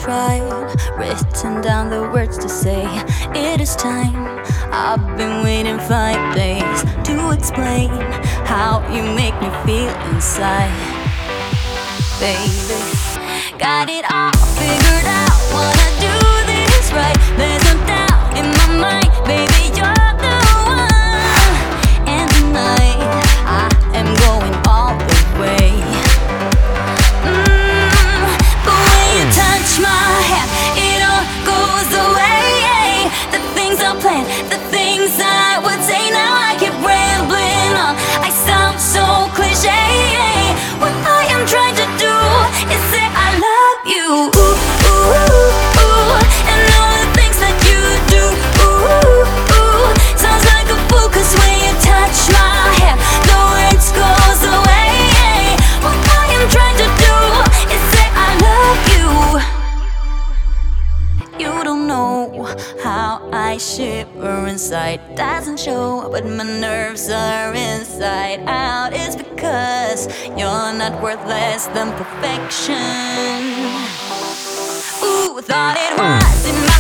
tried, written down the words to say it is time. I've been waiting 5 days to explain how you make me feel inside. Baby, got it all figured out, wanna do this right. There's no doubt in my mind, baby, you're the one. And tonight I am going all the way. The way you touch my hand, it all goes away. The things I planned, the things I would say, now I keep rambling on. I sound so cliche. What I am trying to do is say I love you. Ooh, ooh, ooh, and all the things that you do. Ooh, ooh, sounds like a fool, 'cause when you touch my hair, the words goes away. What I am trying to do is say I love you. You don't know how I shiver inside. Doesn't show, but my nerves are inside out. It's because you're not worth less than perfection. Ooh, thought it was in my